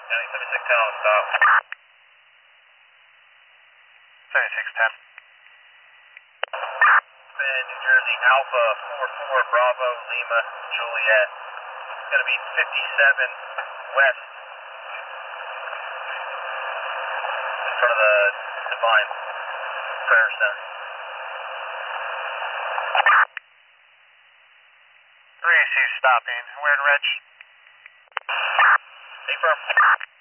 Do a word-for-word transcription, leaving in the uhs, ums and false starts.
County seventy-six ten on stop. seventy-six ten. Bend, New Jersey, Alpha four four Bravo Lima Juliet. It's going to be fifty-seven west in front of the Divine Prayer Center. three A C stopping. Where in Reg? Affirm.